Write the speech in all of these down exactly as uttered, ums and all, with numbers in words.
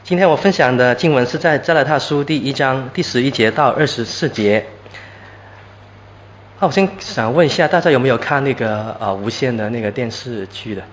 今天我分享的经文是在加拉太书第一章第十一节到二十四节。那我先想问一下，大家有没有看那个呃无线的那个电视剧的？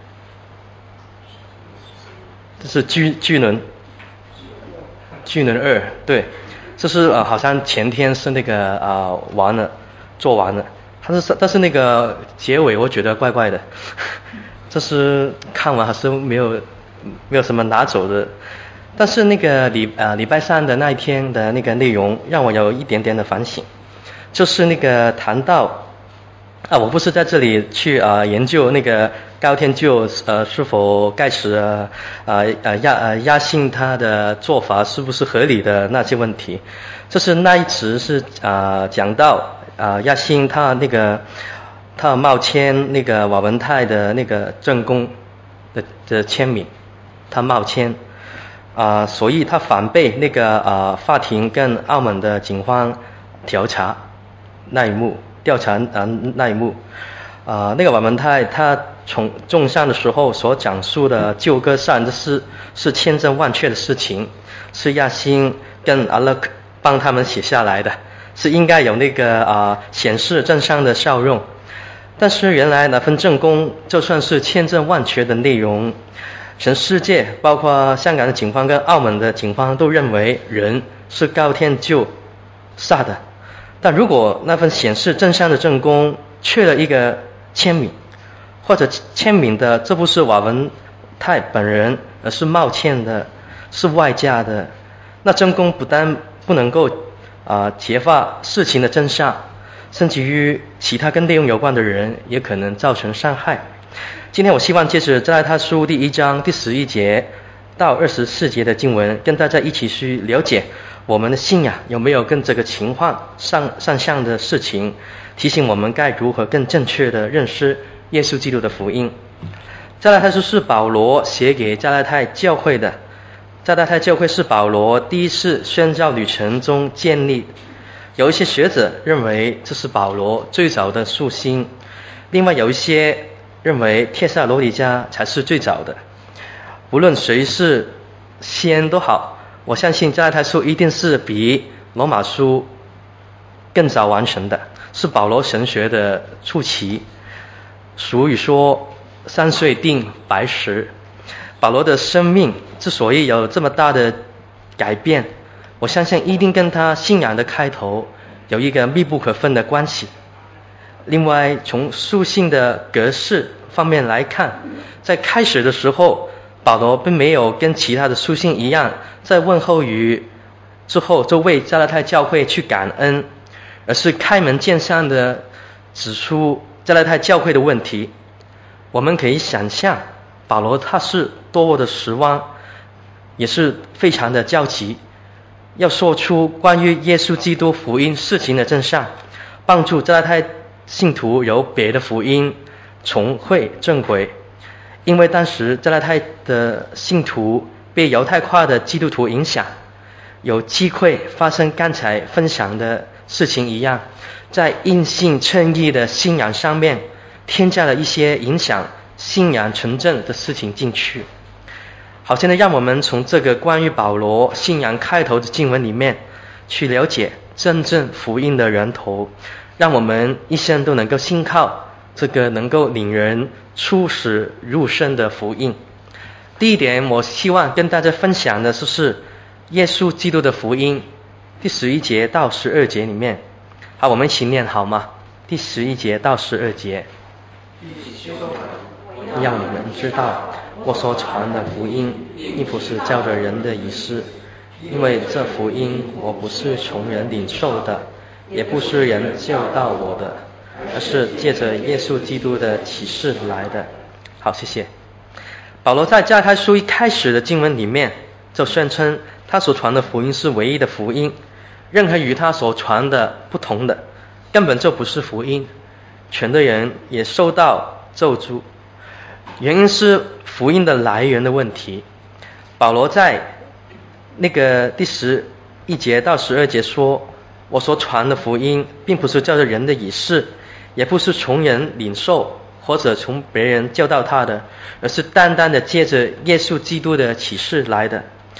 这是巨巨人，巨人二，对，这是呃好像前天是那个呃完了，做完了，但是但是那个结尾我觉得怪怪的，这是看完还是没有没有什么拿走的。但是那个礼呃礼拜三的那一天的那个内容让我有一点点的反省，就是那个谈到啊，我不是在这里去啊、呃、研究那个高天就呃是否盖茨呃呃亚呃亚信他的做法是不是合理的那些问题，就是那一词是啊、呃、讲到啊亚信他那个他冒签那个瓦文泰的那个正宫的的签名，他冒签。啊、呃，所以他反被那个啊、呃、法庭跟澳门的警方调查那一幕，调查啊、呃、那一幕，啊、呃、那个瓦文泰他从众上的时候所讲述的旧歌上的是是千真万确的事情，是亚欣跟阿勒克帮他们写下来的，是应该有那个啊、呃、显示正上的笑容，但是原来那份证供就算是千真万确的内容，全世界包括香港的警方跟澳门的警方都认为人是高天就杀的，但如果那份显示真相的证供缺了一个签名，或者签名的这不是瓦文泰本人，而是冒签的，是外加的，那证供不但不能够啊、呃、揭发事情的真相，甚至于其他跟内容有关的人也可能造成伤害。今天我希望借着加拉太书第一章第十一节到二十四节的经文，跟大家一起去了解我们的信仰有没有跟这个情况上上相的事情，提醒我们该如何更正确的认识耶稣基督的福音。加拉太书是保罗写给加拉太教会的，加拉太教会是保罗第一次宣教旅程中建立，有一些学者认为这是保罗最早的书信，另外有一些认为帖撒罗尼迦才是最早的。无论谁是先都好，我相信加拉太书一定是比罗马书更早完成的，是保罗神学的初期。俗语说三岁定白石，保罗的生命之所以有这么大的改变，我相信一定跟他信仰的开头有一个密不可分的关系。另外从书信的格式方面来看，在开始的时候保罗并没有跟其他的书信一样在问候语之后就为加拉太教会去感恩，而是开门见山的指出加拉太教会的问题。我们可以想象保罗他是多么的失望，也是非常的焦急，要说出关于耶稣基督福音事情的真相，帮助加拉太信徒由别的福音重回正轨。因为当时加拉太的信徒被犹太化的基督徒影响，有机会发生刚才分享的事情一样，在因信称义的信仰上面添加了一些影响信仰纯正的事情进去。好，现在让我们从这个关于保罗信仰开头的经文里面去了解真正福音的源头，让我们一生都能够信靠这个能够领人出死入生的福音。第一点我希望跟大家分享的就是耶稣基督的福音，第十一节到十二节里面。好，我们一起念好吗？第十一节到十二节。让你们知道我所传的福音并不是照着人的意思，因为这福音我不是从人领受的，也不是人教导我的，而是借着耶稣基督的启示来的。好，谢谢。保罗在加拉太书一开始的经文里面就宣称他所传的福音是唯一的福音，任何与他所传的不同的根本就不是福音，全的人也受到咒诅。原因是福音的来源的问题。保罗在那个第十一节到十二节说，我所传的福音并不是照着人的意思，也不是从人领受或者从别人教导他的，而是单单的借着耶稣基督的启示来的。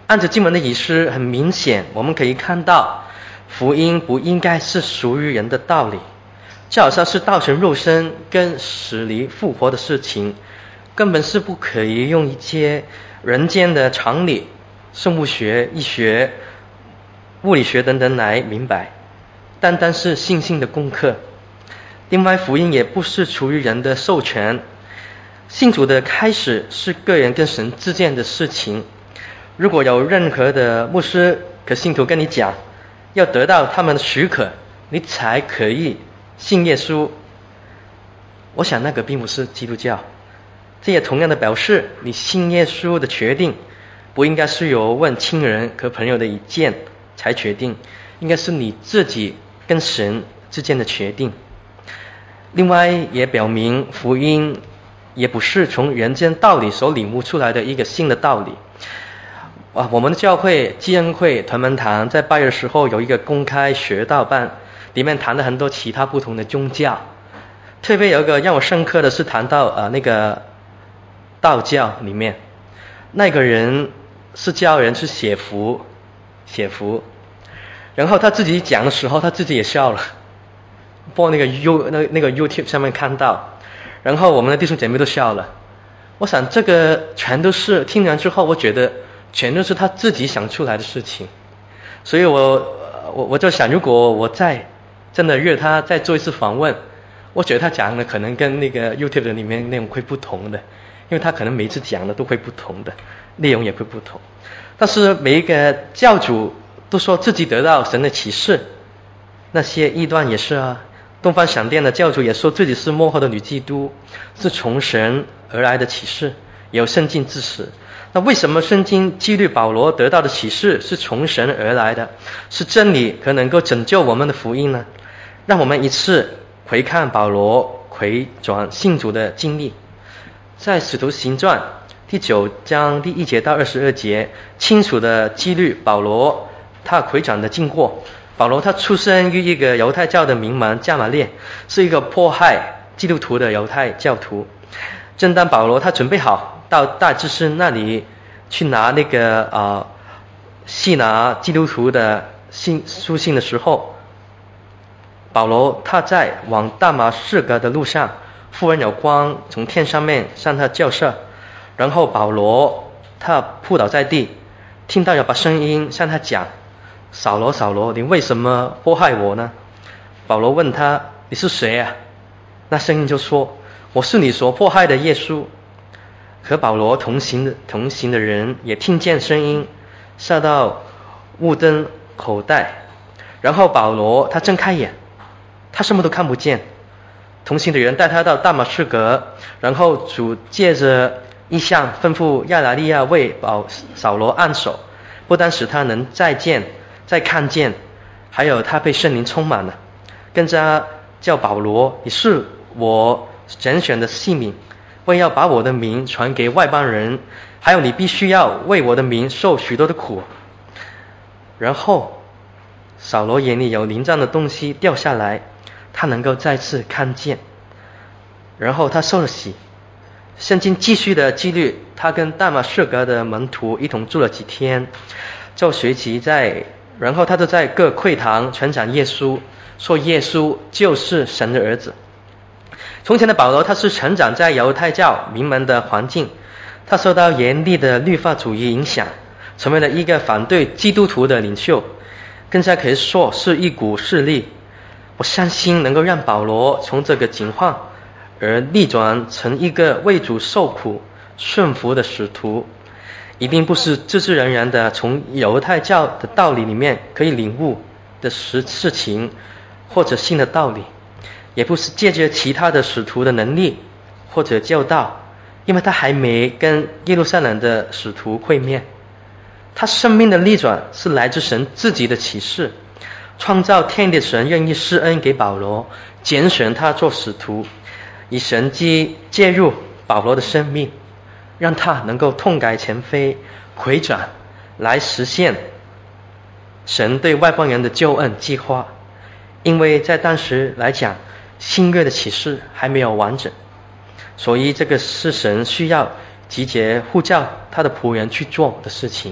按着经文的意思，很明显我们可以看到福音不应该是属于人的道理，就好像是道成肉身跟死里复活的事情，根本是不可以用一些人间的常理、生物学、医学、物理学等等来明白，单单是信心的功课。另外，福音也不是出于人的授权，信主的开始是个人跟神之间的事情。如果有任何的牧师和信徒跟你讲，要得到他们的许可，你才可以信耶稣，我想那个并不是基督教。这也同样的表示，你信耶稣的决定不应该是由问亲人和朋友的意见才决定，应该是你自己跟神之间的决定。另外也表明福音也不是从人间道理所领悟出来的一个新的道理。啊，我们的教会基恩会屯门堂在八月的时候有一个公开学道班，里面谈了很多其他不同的宗教，特别有一个让我深刻的是谈到呃那个道教里面那个人是教人去写符写符，然后他自己讲的时候他自己也笑了，播那个 U 那那个 YouTube 上面看到，然后我们的弟兄姐妹都笑了。我想这个全都是听完之后，我觉得全都是他自己想出来的事情。所以我我我就想，如果我再真的约他再做一次访问，我觉得他讲的可能跟那个 YouTube 的里面内容会不同的，因为他可能每一次讲的都会不同的，内容也会不同。但是每一个教主都说自己得到神的启示，那些异端也是啊，东方闪电的教主也说自己是末后的女基督，是从神而来的启示，也有圣经支持。那为什么圣经记录保罗得到的启示是从神而来的，是真理和能够拯救我们的福音呢？让我们一次回看保罗回转信主的经历。在使徒行传第九章第一节到二十二节，清楚的记录保罗他回转的经过。保罗他出生于一个犹太教的名门加马列，是一个迫害基督徒的犹太教徒。正当保罗他准备好到大祭司那里去拿那个啊、呃、细拿基督徒的信书信的时候，保罗他在往大马士革的路上，忽然有光从天上面向他照射，然后保罗他扑倒在地，听到有把声音向他讲：扫罗扫罗，你为什么迫害我呢？保罗问他：你是谁啊？那声音就说：我是你所迫害的耶稣。和保罗同行的同行的人也听见声音，下到雾灯口袋，然后保罗他睁开眼，他什么都看不见。同行的人带他到大马士革，然后主借着异象吩咐亚拿利亚为保扫罗按手，不单使他能再见再看见，还有他被圣灵充满了，更加叫保罗：你是我拣选的器皿，为要把我的名传给外邦人，还有你必须要为我的名受许多的苦。然后扫罗眼里有灵障的东西掉下来，他能够再次看见，然后他受了洗。圣经继续的记录他跟大马士革的门徒一同住了几天，就随即在然后他就在各会堂传讲耶稣，说耶稣就是神的儿子。从前的保罗他是成长在犹太教名门的环境，他受到严厉的律法主义影响，成为了一个反对基督徒的领袖，更加可以说是一股势力。我相信能够让保罗从这个情况而逆转成一个为主受苦顺服的使徒，一定不是自自然然的从犹太教的道理里面可以领悟的实事情或者新的道理，也不是借着其他的使徒的能力或者教导，因为他还没跟耶路撒冷的使徒会面。他生命的逆转是来自神自己的启示，创造天地的神愿意施恩给保罗，拣选他做使徒，以神迹介入保罗的生命，让他能够痛改前非，回转来实现神对外邦人的救恩计划。因为在当时来讲，新约的启示还没有完整，所以这个是神需要集结呼召他的仆人去做的事情。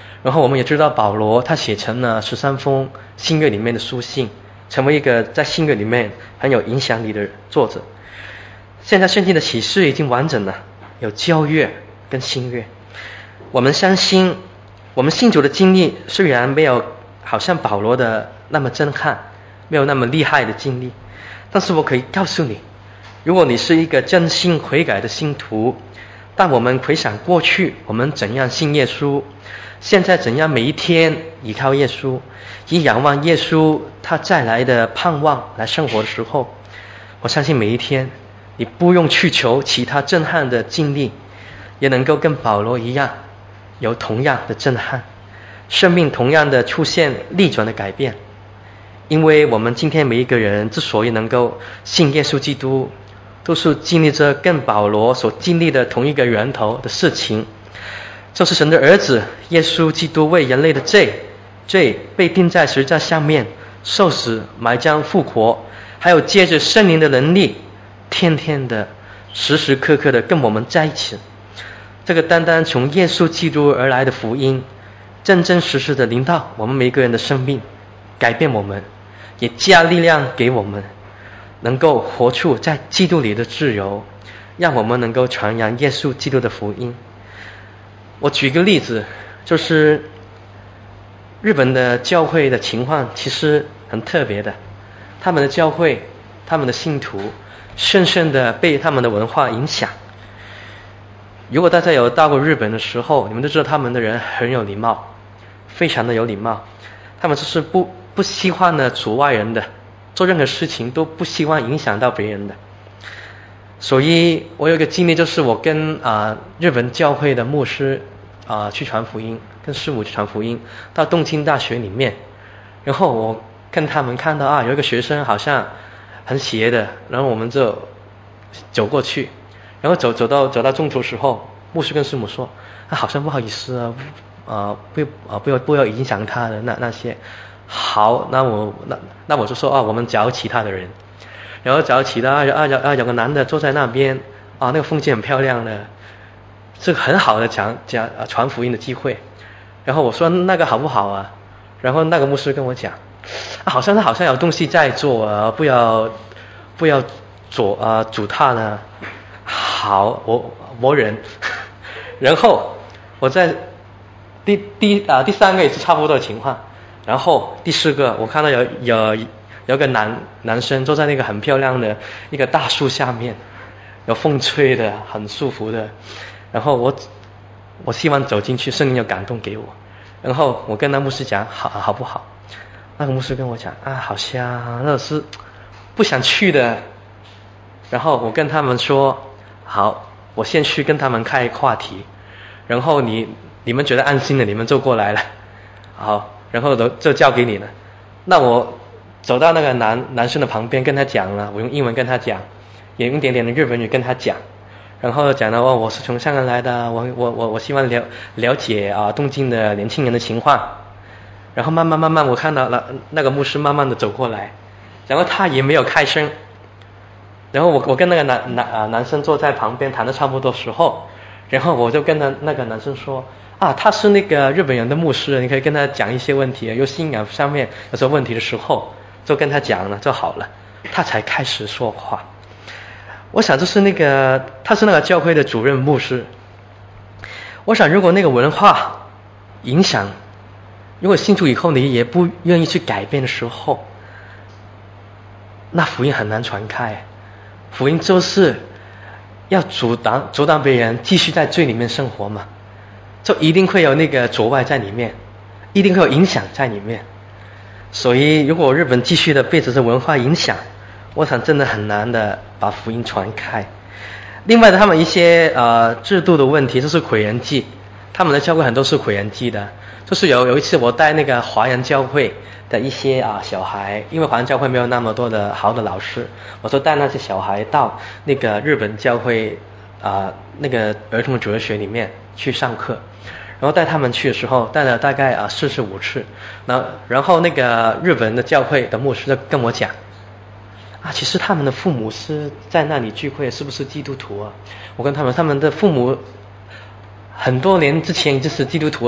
然后我们也知道保罗他写成了十三封新约里面的书信，成为一个在新约里面很有影响力的作者。现在圣经的启示已经完整了，有旧约跟新约。我们相信我们信主的经历虽然没有好像保罗的那么震撼，没有那么厉害的经历，但是我可以告诉你，如果你是一个真心悔改的信徒，当我们回想过去我们怎样信耶稣，现在怎样每一天依靠耶稣，以仰望耶稣他再来的盼望来生活的时候，我相信每一天你不用去求其他震撼的经历，也能够跟保罗一样有同样的震撼，生命同样的出现逆转的改变。因为我们今天每一个人之所以能够信耶稣基督，都是经历着跟保罗所经历的同一个源头的事情，就是神的儿子耶稣基督为人类的罪罪被钉在十字架上面，受死埋葬复活，还有借着圣灵的能力天天的时时刻刻的跟我们在一起。这个单单从耶稣基督而来的福音，真真实实的临到我们每一个人的生命，改变我们，也加力量给我们，能够活出在基督里的自由，让我们能够传扬耶稣基督的福音。我举个例子，就是日本的教会的情况其实很特别的，他们的教会，他们的信徒深深的被他们的文化影响。如果大家有到过日本的时候，你们都知道他们的人很有礼貌，非常的有礼貌，他们就是不不希望呢阻碍人的，做任何事情都不希望影响到别人的。所以我有一个经历，就是我跟啊、呃、日本教会的牧师啊、呃、去传福音，跟师母去传福音到东京大学里面，然后我跟他们看到啊有一个学生好像很邪的，然后我们就走过去，然后走走到走到中途时候，牧师跟师母说啊好像不好意思啊，啊不啊不要不要影响他的那那些。好，那我那那我就说啊我们找其他的人，然后找其他啊啊啊有个男的坐在那边啊，那个风景很漂亮的，是很好的讲讲啊传福音的机会。然后我说那个好不好啊？然后那个牧师跟我讲啊好像他好像有东西在做啊，不要不要左啊阻他呢。好，我我忍。然后我在第第啊第三个也是差不多的情况，然后第四个我看到有有有个男男生坐在那个很漂亮的一个大树下面，有风吹的很舒服的，然后我我希望走进去，圣灵有感动给我，然后我跟那牧师讲好好不好？那个牧师跟我讲啊好像那是不想去的。然后我跟他们说好，我先去跟他们开话题，然后你你们觉得安心的你们就过来了，好，然后都就交给你了。那我走到那个男男生的旁边跟他讲了，我用英文跟他讲，也用一点点的日文语跟他讲，然后讲了哦我是从香港来的，我我我我希望了了解啊东京的年轻人的情况。然后慢慢慢慢我看到了那个牧师慢慢的走过来，然后他也没有开声。然后我我跟那个男男啊男生坐在旁边谈的差不多时候，然后我就跟他那个男生说啊他是那个日本人的牧师，你可以跟他讲一些问题，有信仰上面有什么问题的时候就跟他讲了就好了，他才开始说话。我想就是那个他是那个教会的主任牧师，我想如果那个文化影响，如果信主以后你也不愿意去改变的时候，那福音很难传开。福音就是要阻挡阻挡别人继续在罪里面生活嘛，就一定会有那个阻碍在里面，一定会有影响在里面。所以如果日本继续的被这些文化影响，我想真的很难的把福音传开。另外的他们一些呃制度的问题，就是毁人祭，他们的教会很多是毁人祭的。就是有有一次我带那个华人教会的一些啊小孩，因为华人教会没有那么多的好的老师，我就带那些小孩到那个日本教会啊那个儿童主日学里面去上课，然后带他们去的时候带了大概啊四十五次，然后然后那个日本的教会的牧师就跟我讲啊其实他们的父母是在那里聚会，是不是基督徒啊？我跟他们他们的父母很多年之前已经是基督徒了，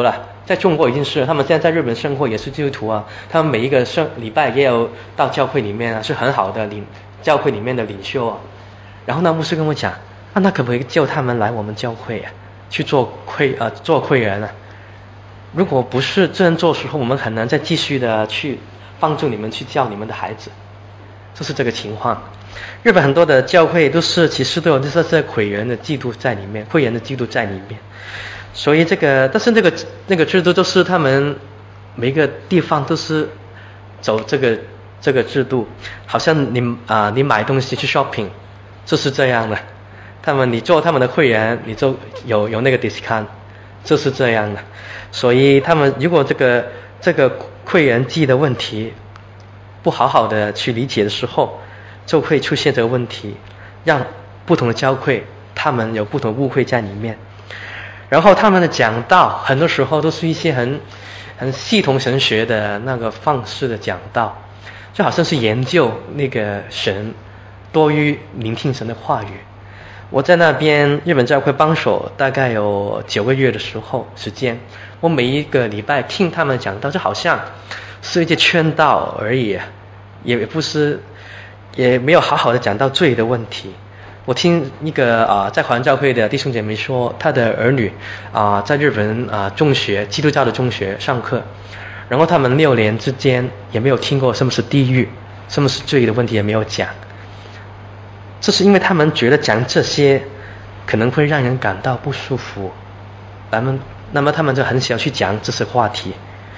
在中国已经是，他们现在在日本生活也是基督徒啊，他们每一个圣礼拜也有到教会里面啊，是很好的领教会里面的领袖啊。然后呢，牧师跟我讲，啊，那可不可以叫他们来我们教会啊，去做会呃做会员啊？如果不是这样做的时候，我们很难再继续的去帮助你们去教你们的孩子，就是这个情况。日本很多的教会都是其实都有这些会员的制度在里面，会员的制度在里面。所以这个，但是这个那个制度都是他们每个地方都是走这个这个制度，好像你啊、呃、你买东西去 shopping 就是这样的，他们你做他们的会员，你就有有那个 discount， 就是这样的。所以他们如果这个这个会员制的问题不好好的去理解的时候，就会出现这个问题，让不同的教会他们有不同的误会在里面。然后他们的讲道很多时候都是一些很很系统神学的那个方式的讲道，就好像是研究那个神多于聆听神的话语。我在那边日本教会帮手大概有九个月的时候时间，我每一个礼拜听他们讲道，就好像是一些劝导而已，也不是也没有好好的讲到罪的问题。我听一个啊、呃、在华人教会的弟兄姐妹说，他的儿女啊、呃、在日本啊、呃、中学基督教的中学上课，然后他们六年之间也没有听过什么是地狱，什么是罪的问题也没有讲。这是因为他们觉得讲这些可能会让人感到不舒服，那么那么他们就很少去讲这些话题。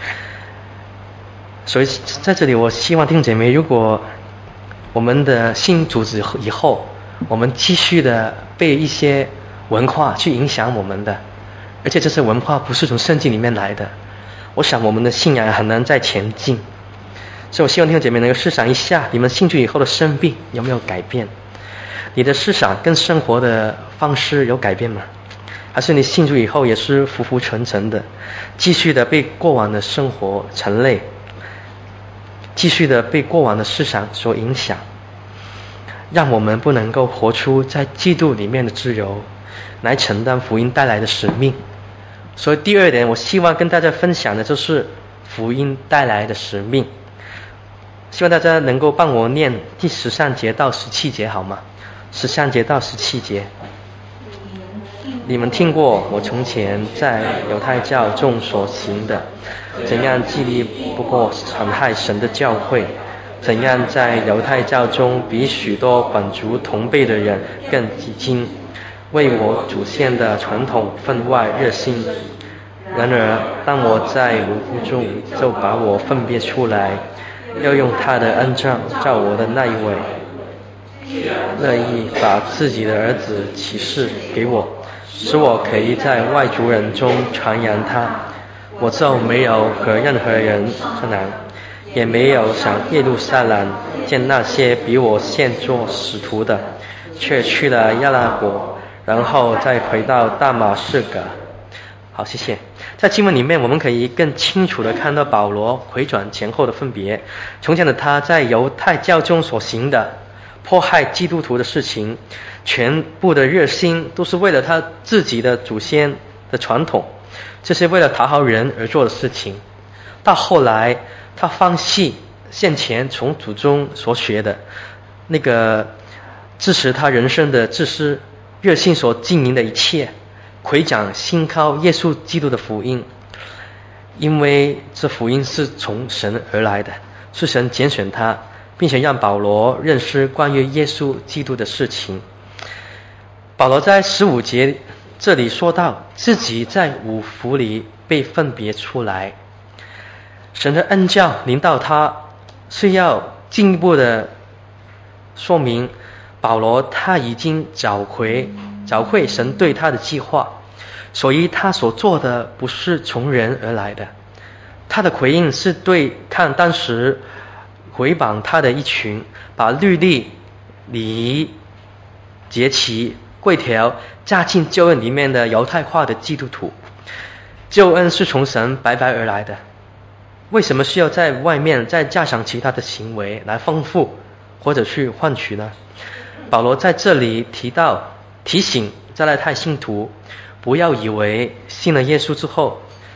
所以在这里我希望弟兄姐妹，如果我们的信主以后，我们继续的被一些文化去影响我们的，而且这些文化不是从圣经里面来的，我想我们的信仰很难再前进。所以我希望弟兄姐妹能够思想一下，你们信主以后的生命有没有改变？你的思想跟生活的方式有改变吗？还是你信主以后也是浮浮沉沉的，继续的被过往的生活沉累，继续的被过往的思想所影响，让我们不能够活出在基督里面的自由，来承担福音带来的使命。所以第二点我希望跟大家分享的就是福音带来的使命。希望大家能够帮我念第十三节到十七节好吗？十三节到十七节。你们听过我从前在犹太教中所行的，怎样纪律不过残害神的教会，怎样在犹太教中比许多本族同辈的人更激进，为我祖先的传统分外热心。然而当我在奴仆中就把我分别出来，要用他的恩杖照我的那一位，乐意把自己的儿子启示给我，使我可以在外族人中传扬他。我就没有和任何人争难，也没有想耶路撒冷见那些比我先做使徒的，却去了亚拉伯，然后再回到大马士革。好，谢谢。在经文里面我们可以更清楚地看到保罗回转前后的分别。从前的他在犹太教中所行的迫害基督徒的事情，全部的热心都是为了他自己的祖先的传统，这是为了讨好人而做的事情。到后来他放弃先前从祖宗所学的那个支持他人生的自私，热心所经营的一切，回讲信靠耶稣基督的福音，因为这福音是从神而来的，是神拣选他，并且让保罗认识关于耶稣基督的事情。保罗在十五节这里说到自己在五福里被分别出来，神的恩教临到他，是要进一步的说明保罗他已经找回找回神对他的计划，所以他所做的不是从人而来的，他的回应是对抗当时毁谤他的一群把律例、礼仪、节期、规条加进救恩里面的犹太化的基督徒。救恩是从神白白而来的，为什么需要在外面再加上其他的行为来丰富或者去换取呢？保罗在这里提到提醒加拉太信徒不要以为信了耶稣之后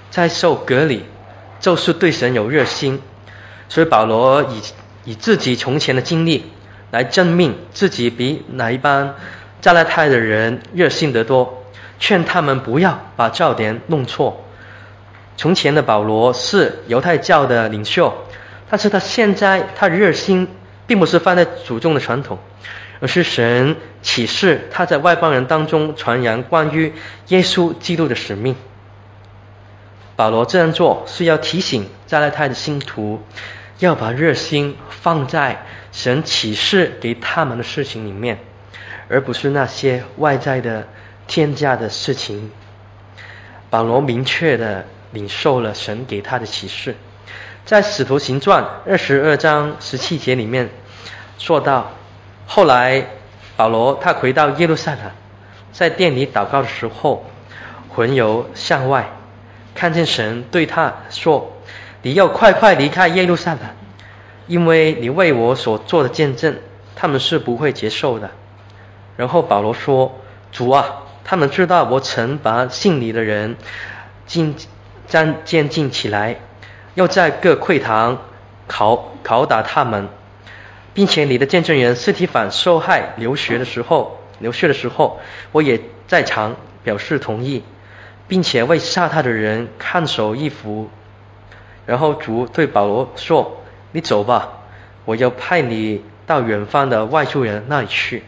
在受隔离，就是对神有热心。所以保罗以以自己从前的经历来证明自己比哪一班加拉太的人热心得多，劝他们不要把焦点弄错。从前的保罗是犹太教的领袖，但是他现在他热心并不是放在祖宗的传统，而是神启示他在外邦人当中传扬关于耶稣基督的使命。保罗这样做是要提醒加拉太的信徒，要把热心放在神启示给他们的事情里面，而不是那些外在的添加的事情。保罗明确的领受了神给他的启示，在使徒行传二十二章十七节里面说到，后来保罗他回到耶路撒冷，在殿里祷告的时候，魂游向外，看见神对他说，你要快快离开耶路撒冷，因为你为我所做的见证，他们是不会接受的。然后保罗说，主啊，他们知道我曾把信你的人进站监禁起来，又在各会堂拷拷打他们，并且你的见证人司提反受害流血的时候流血的时候，我也在场表示同意，并且为杀他的人看守衣服。然后主对保罗说，你走吧，我要派你到远方的外族人那里去。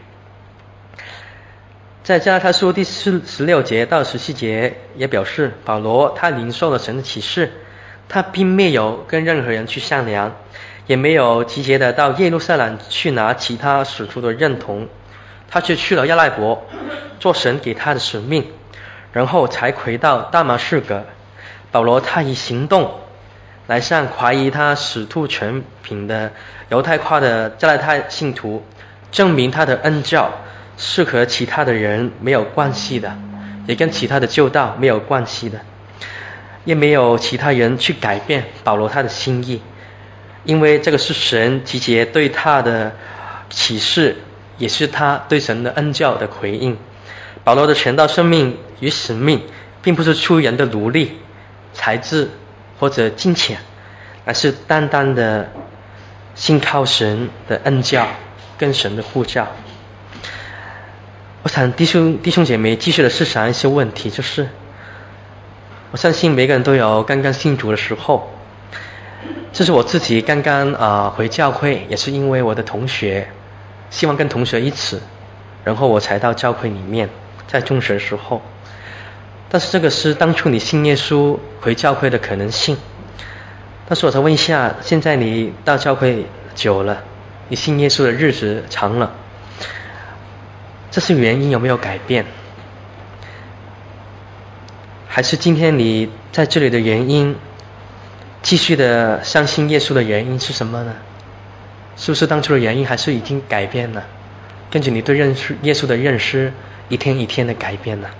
在加拉太书第十六节到十七节也表示，保罗他领受了神的启示，他并没有跟任何人去商量，也没有急切的到耶路撒冷去拿其他使徒的认同，他却去了亚赖伯做神给他的使命，然后才回到大马士革。保罗他以行动来向怀疑他使徒权柄的犹太化的加拉太信徒证明他的恩教是和其他的人没有关系的，也跟其他的旧道没有关系的，也没有其他人去改变保罗他的心意，因为这个是神集结对他的启示，也是他对神的恩教的回应。保罗的传道生命与使命并不是出于人的努力、才智或者金钱，而是单单的信靠神的恩教跟神的呼召。我想弟兄弟兄姐妹继续的思想一些问题，就是我相信每个人都有刚刚信主的时候，这是我自己刚刚啊、呃、回教会，也是因为我的同学希望跟同学一起，然后我才到教会里面，在中学的时候。但是这个是当初你信耶稣回教会的可能性。但是我再问一下，现在你到教会久了，你信耶稣的日子长了，这是原因有没有改变？还是今天你在这里的原因，继续的相信耶稣的原因是什么呢？是不是当初的原因还是已经改变了？根据你对认识耶稣的认识，一天一天的改变了。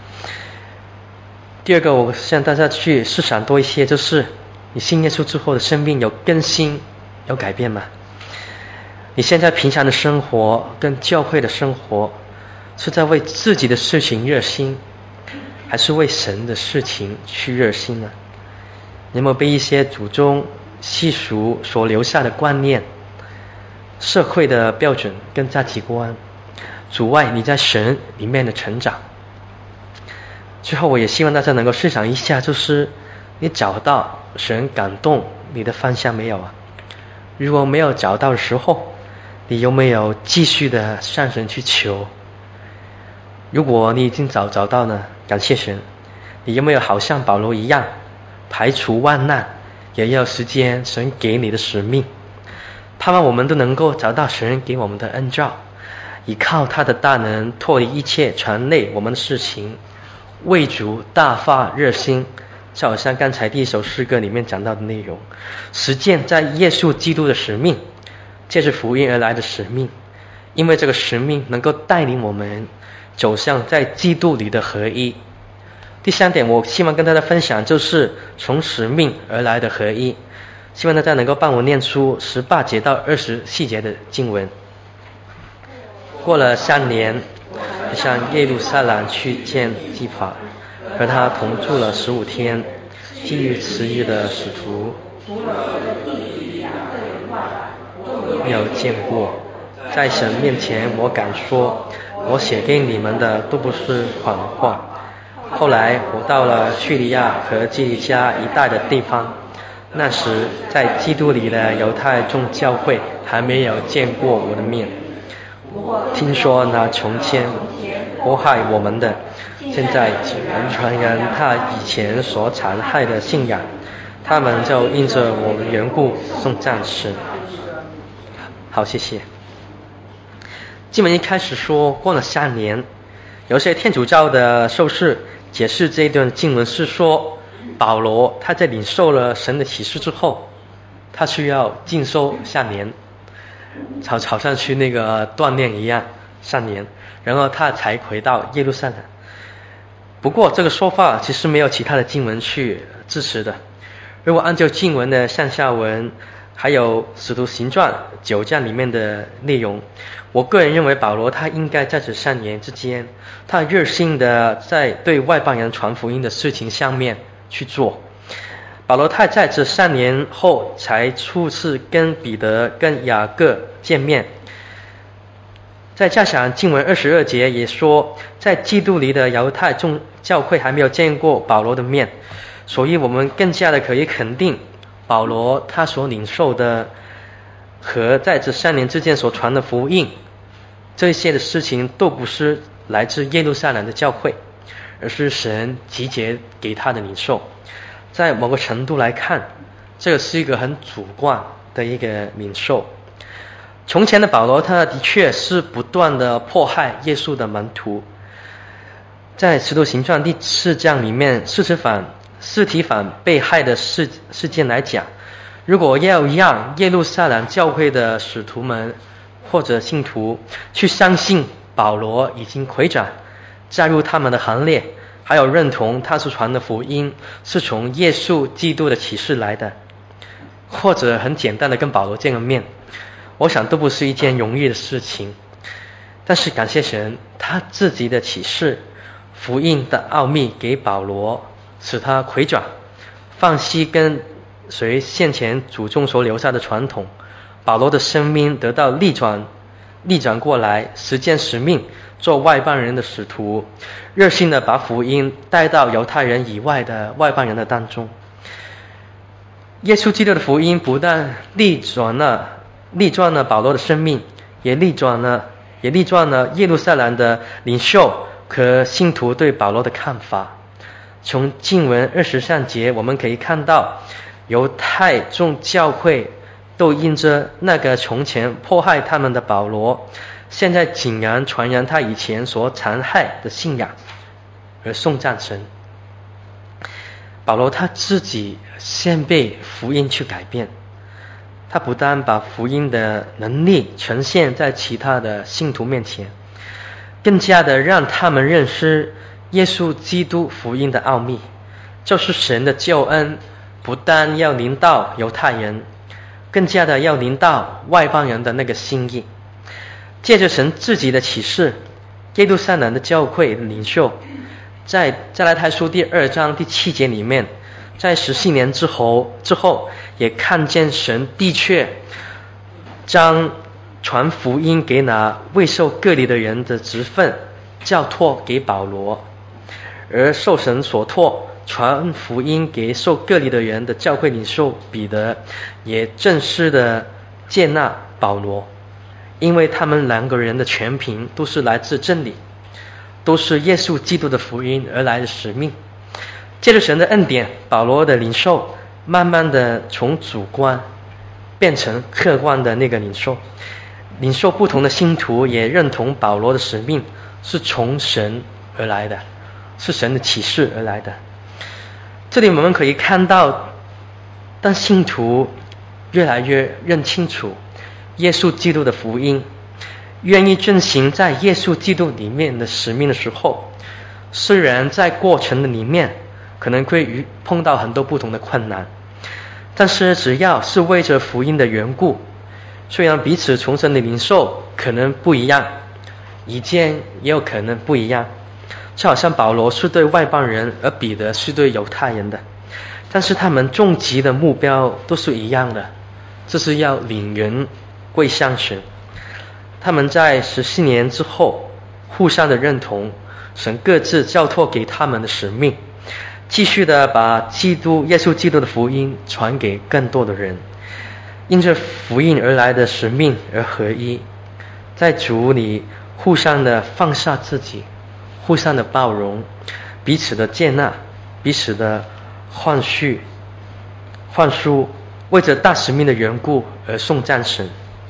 第二个，我向大家去思想多一些，就是你信耶稣之后的生命有更新有改变吗？你现在平常的生活跟教会的生活是在为自己的事情热心，还是为神的事情去热心呢？你有没有被一些祖宗习俗所留下的观念、社会的标准跟价值观阻碍你在神里面的成长？最后我也希望大家能够思想一下，就是你找到神感动你的方向没有啊？如果没有找到的时候，你有没有继续的向神去求？如果你已经找找到呢，感谢神。你有没有好像保罗一样，排除万难也要实践神给你的使命？盼望我们都能够找到神给我们的恩召，依靠他的大能脱离一切传累我们的事情，为主大发热心，就好像刚才第一首诗歌里面讲到的内容，实践在耶稣基督的使命，借着福音而来的使命，因为这个使命能够带领我们走向在基督里的合一。第三点，我希望跟大家分享就是从使命而来的合一，希望大家能够帮我念出十八节到二十四节的经文。过了三年，向耶路撒冷去见基法，和他同住了十五天。 基于此语的使徒没有见过。在神面前我敢说，我写给你们的都不是谎话。后来我到了叙利亚和基利家一带的地方，那时在基督里的犹太众教会还没有见过我的面。听说那从前迫害我们的，现在只能传扬他以前所残害的信仰，他们就因着我们缘故颂赞神。好，谢谢。经文一开始说过了三年，有些天主教的授士解释这一段经文是说，保罗他在领受了神的启示之后，他需要静修三年，好好像去那个锻炼一样三年，然后他才回到耶路撒冷。不过这个说法其实没有其他的经文去支持的。如果按照经文的上下文还有使徒行传九章里面的内容，我个人认为保罗他应该在这三年之间，他热心的在对外邦人传福音的事情上面去做。保罗他在这三年后才初次跟彼得跟雅各见面。在加想经文二十二节也说，在基督里的犹太众教会还没有见过保罗的面，所以我们更加的可以肯定，保罗他所领受的和在这三年之间所传的福音，这些的事情都不是来自耶路撒冷的教会，而是神集结给他的领受。在某个程度来看，这个是一个很主观的一个领受。从前的保罗他的确是不断的迫害耶稣的门徒。在使徒行传第四章里面，司提反司提反被害的事事件来讲，如果要让耶路撒冷教会的使徒们或者信徒去相信保罗已经回转加入他们的行列，还有认同他所传的福音是从耶稣基督的启示来的，或者很简单的跟保罗见个面，我想都不是一件容易的事情。但是感谢神，他自己的启示福音的奥秘给保罗，使他回转放弃跟随先前祖宗所留下的传统，保罗的生命得到逆转逆转过来，实践使命，做外邦人的使徒，热心的把福音带到犹太人以外的外邦人的当中。耶稣基督的福音不但逆转了逆转了保罗的生命，也逆转了也逆转了耶路撒冷的领袖和信徒对保罗的看法。从经文二十三节我们可以看到，犹太众教会都因着那个从前迫害他们的保罗，现在竟然传扬他以前所残害的信仰而颂赞神。保罗他自己先被福音去改变，他不但把福音的能力呈现在其他的信徒面前，更加的让他们认识耶稣基督福音的奥秘，就是神的救恩不但要临到犹太人，更加的要临到外邦人的那个心意。借着神自己的启示，耶路撒冷的教会领袖在加拉太书第二章第七节里面，在十四年之后之后也看见神的确将传福音给那未受割礼的人的职分交托给保罗，而受神所托传福音给受割礼的人的教会领袖彼得也正式的接纳保罗，因为他们两个人的全凭都是来自真理，都是耶稣基督的福音而来的使命。借着神的恩典，保罗的领受慢慢的从主观变成客观的那个领受，领受不同的信徒也认同保罗的使命是从神而来的，是神的启示而来的。这里我们可以看到，当信徒越来越认清楚耶稣基督的福音，愿意遵行在耶稣基督里面的使命的时候，虽然在过程的里面可能会碰到很多不同的困难，但是只要是为着福音的缘故，虽然彼此从神的领受可能不一样，意见也有可能不一样，就好像保罗是对外邦人，而彼得是对犹太人的， 但是他们终极的目标都是一样的，就是要领人归向神。他们在十四年之后互相的认同神各自交托给他们的使命，继续的把基督耶稣基督的福音传给更多的人，因着福音而来的使命而合一，在主里互相的放下自己，互相的包容，彼此的接纳，彼此的换续换书，为着大使命的缘故而颂赞神。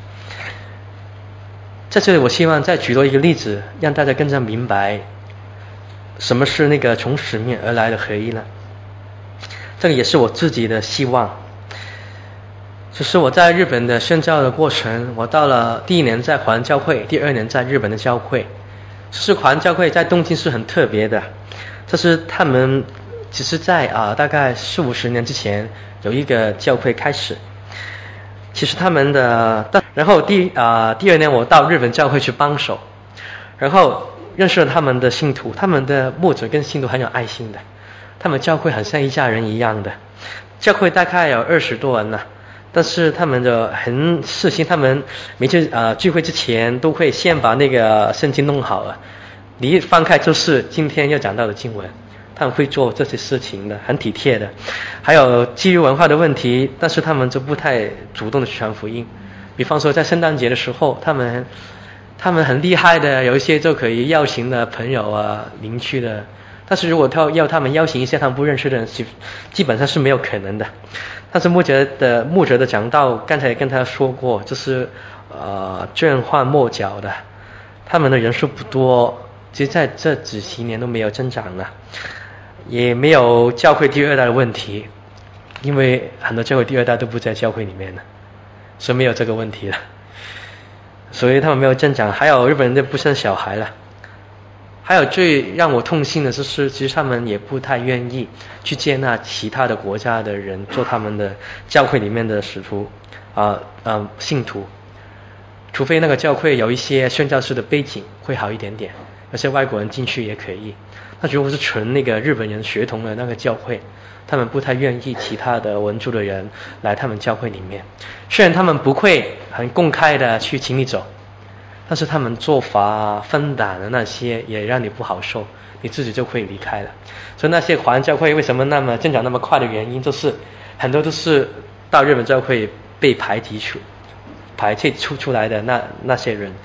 在这里我希望再举多一个例子，让大家更加明白什么是那个从使命而来的合一呢？这个也是我自己的希望。就是我在日本的宣教的过程，我到了第一年在华人教会，第二年在日本的教会。就是华人教会在东京是很特别的，就是他们只是在啊大概四五十年之前有一个教会开始。其实他们的，然后第啊第二年我到日本教会去帮手，然后认识了他们的信徒，他们的牧者跟信徒很有爱心的，他们教会很像一家人一样的。教会大概有二十多人呢，但是他们的很细心，他们每次啊聚会之前都会先把那个圣经弄好了，你一翻开就是今天要讲到的经文。他们会做这些事情的，很体贴的。还有基于文化的问题，但是他们就不太主动的去传福音。比方说在圣诞节的时候，他们他们很厉害的，有一些就可以邀请的朋友啊邻居的，但是如果他要他们邀请一些他们不认识的人，基基本上是没有可能的。但是牧者的牧者的讲道刚才跟他说过，就是呃转换末角的，他们的人数不多，其实在这几十年都没有增长了，也没有教会第二代的问题，因为很多教会第二代都不在教会里面了，所以没有这个问题了，所以他们没有增长。还有日本人就不生小孩了。还有最让我痛心的就是，其实他们也不太愿意去接纳其他的国家的人做他们的教会里面的使徒啊啊信徒，除非那个教会有一些宣教士的背景会好一点点，有些外国人进去也可以。那如果是纯那个日本人血统的那个教会，他们不太愿意其他的文族的人来他们教会里面。虽然他们不会很公开的去请你走，但是他们做法分党的那些也让你不好受，你自己就会离开了。所以那些华人教会为什么那么增长那么快的原因，就是很多都是到日本教会被排挤出排斥出出来的那那些人。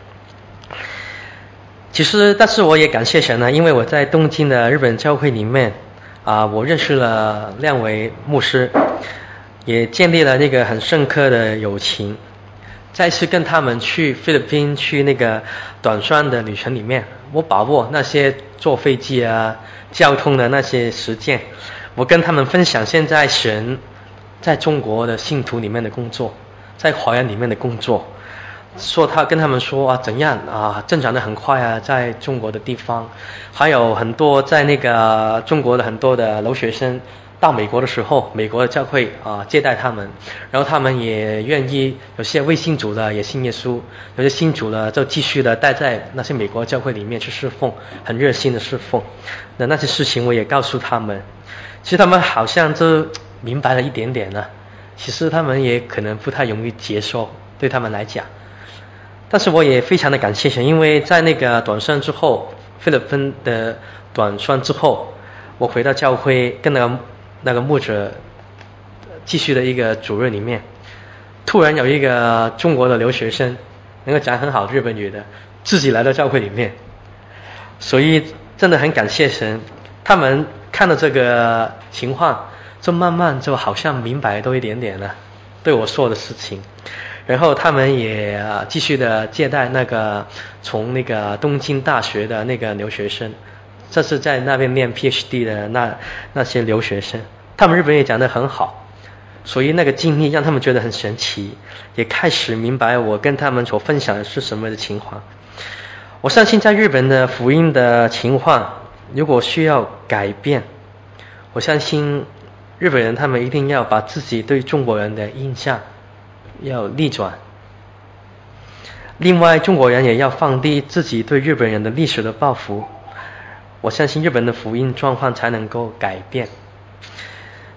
其实但是我也感谢神呢，因为我在东京的日本教会里面啊，我认识了两位牧师，也建立了那个很深刻的友情。再次跟他们去菲律宾去那个短宣的旅程里面，我把握那些坐飞机啊交通的那些实践，我跟他们分享现在神在中国的信徒里面的工作，在华人里面的工作，说他跟他们说啊怎样啊增长得很快啊，在中国的地方，还有很多在那个中国的很多的留学生到美国的时候，美国的教会啊接待他们，然后他们也愿意，有些未信主的也信耶稣，有些信主的就继续的待在那些美国教会里面去侍奉，很热心的侍奉。那那些事情我也告诉他们，其实他们好像就明白了一点点了，其实他们也可能不太容易接受，对他们来讲。但是我也非常的感谢神，因为在那个短宣之后，菲律宾的短宣之后，我回到教会跟那个那个牧者继续的一个主任里面，突然有一个中国的留学生能够讲很好日本语的自己来到教会里面，所以真的很感谢神，他们看到这个情况就慢慢就好像明白多一点点了对我说的事情，然后他们也继续的接待那个从那个东京大学的那个留学生，这是在那边念 P H D 的那那些留学生，他们日本也讲得很好，所以那个经历让他们觉得很神奇，也开始明白我跟他们所分享的是什么的情况。我相信在日本的福音的情况如果需要改变，我相信日本人他们一定要把自己对中国人的印象要逆转，另外中国人也要放低自己对日本人的历史的报复，我相信日本的福音状况才能够改变。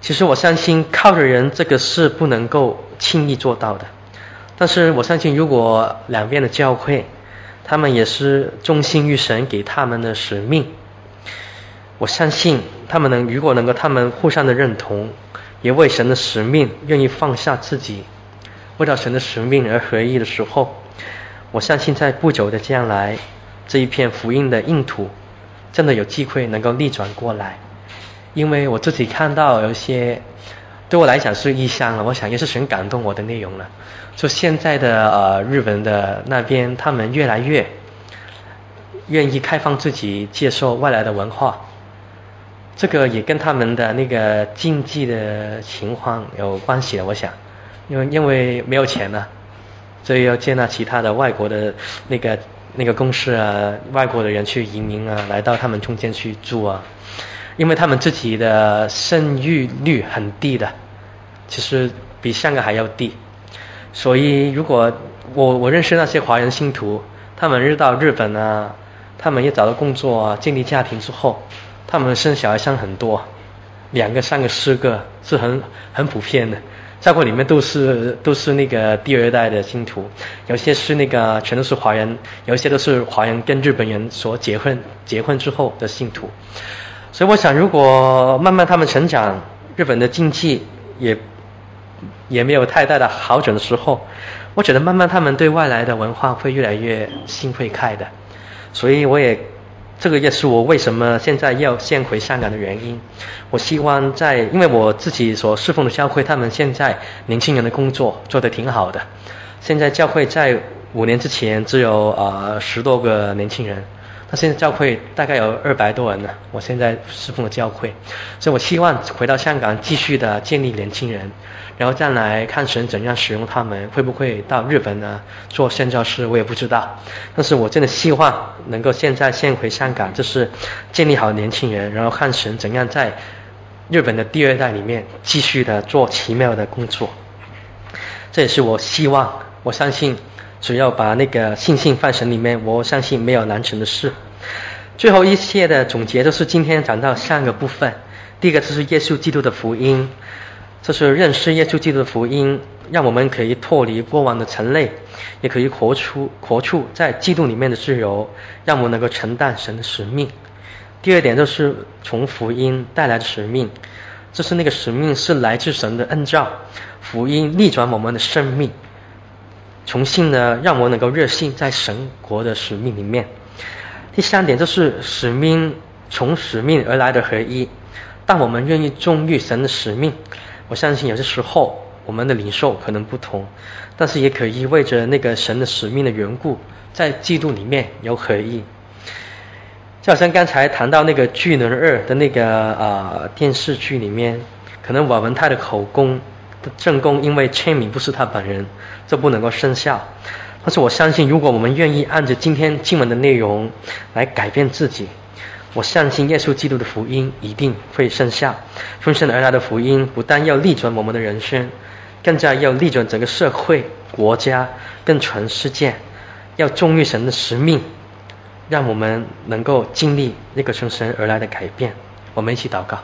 其实我相信靠着人这个是不能够轻易做到的，但是我相信如果两边的教会他们也是忠心于神给他们的使命，我相信他们能如果能够他们互相的认同，也为神的使命愿意放下自己，为了神的使命而合一的时候，我相信在不久的将来，这一片福音的硬土真的有机会能够逆转过来。因为我自己看到有一些对我来讲是异象了，我想也是神感动我的内容了。就现在的呃日本的那边，他们越来越愿意开放自己接受外来的文化，这个也跟他们的那个经济的情况有关系的，我想，因为因为没有钱了，所以要接纳其他的外国的那个那个公司啊，外国的人去移民啊，来到他们中间去住啊，因为他们自己的生育率很低的，其实比香港还要低，所以如果我我认识那些华人信徒，他们日到日本啊，他们也找到工作啊，建立家庭之后，他们生小孩生很多，两个、三个、四个是很很普遍的。教会里面都是都是那个第二代的信徒，有些是那个全都是华人，有一些都是华人跟日本人所结婚结婚之后的信徒。所以我想，如果慢慢他们成长，日本的经济也也没有太大的好转的时候，我觉得慢慢他们对外来的文化会越来越心会开的。所以我也这个也是我为什么现在要先回香港的原因。我希望在，因为我自己所侍奉的教会，他们现在年轻人的工作做得挺好的。现在教会在五年之前只有呃十多个年轻人，那现在教会大概有二百多人了。我现在侍奉的教会，所以我希望回到香港继续的建立年轻人，然后再来看神怎样使用他们，会不会到日本呢做宣教士我也不知道，但是我真的希望能够现在先回香港，就是建立好年轻人，然后看神怎样在日本的第二代里面继续的做奇妙的工作。这也是我希望，我相信只要把那个信心放神里面，我相信没有难成的事。最后一切的总结就是今天讲到三个部分。第一个就是耶稣基督的福音，这是认识耶稣基督的福音，让我们可以脱离过往的尘累，也可以活出活出在基督里面的自由，让我们能够承担神的使命。第二点就是从福音带来的使命，这是那个使命是来自神的恩召，福音逆转我们的生命，重新的让我能够热心在神国的使命里面。第三点就是使命，从使命而来的合一，当我们愿意忠于神的使命，我相信有些时候我们的领受可能不同，但是也可以为着那个神的使命的缘故，在基督里面有合一。就好像刚才谈到那个巨人二的那个呃电视剧里面，可能瓦文泰的口供的证供因为签名不是他本人，这不能够生效。但是我相信，如果我们愿意按着今天经文的内容来改变自己，我相信耶稣基督的福音一定会生效。从神而来的福音不但要逆转我们的人生，更加要逆转整个社会、国家跟全世界，要忠于神的使命，让我们能够经历那个从神而来的改变。我们一起祷告。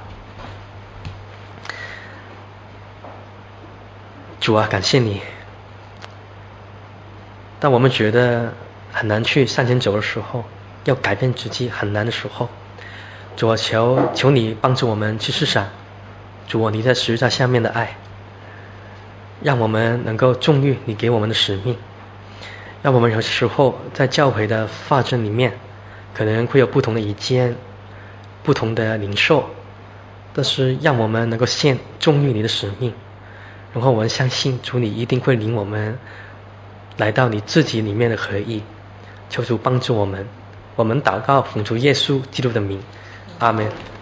主啊，感谢你，当我们觉得很难去向前走的时候，要改变自己很难的时候，主啊，求求你帮助我们去思想，主啊，你在十字架下面的爱，让我们能够忠于你给我们的使命。让我们有时候在教会的发展里面可能会有不同的意见，不同的领受，但是让我们能够先忠于你的使命，然后我们相信主你一定会领我们来到你自己里面的合一。求主帮助我们，我们祷告奉主耶稣基督的名，阿们。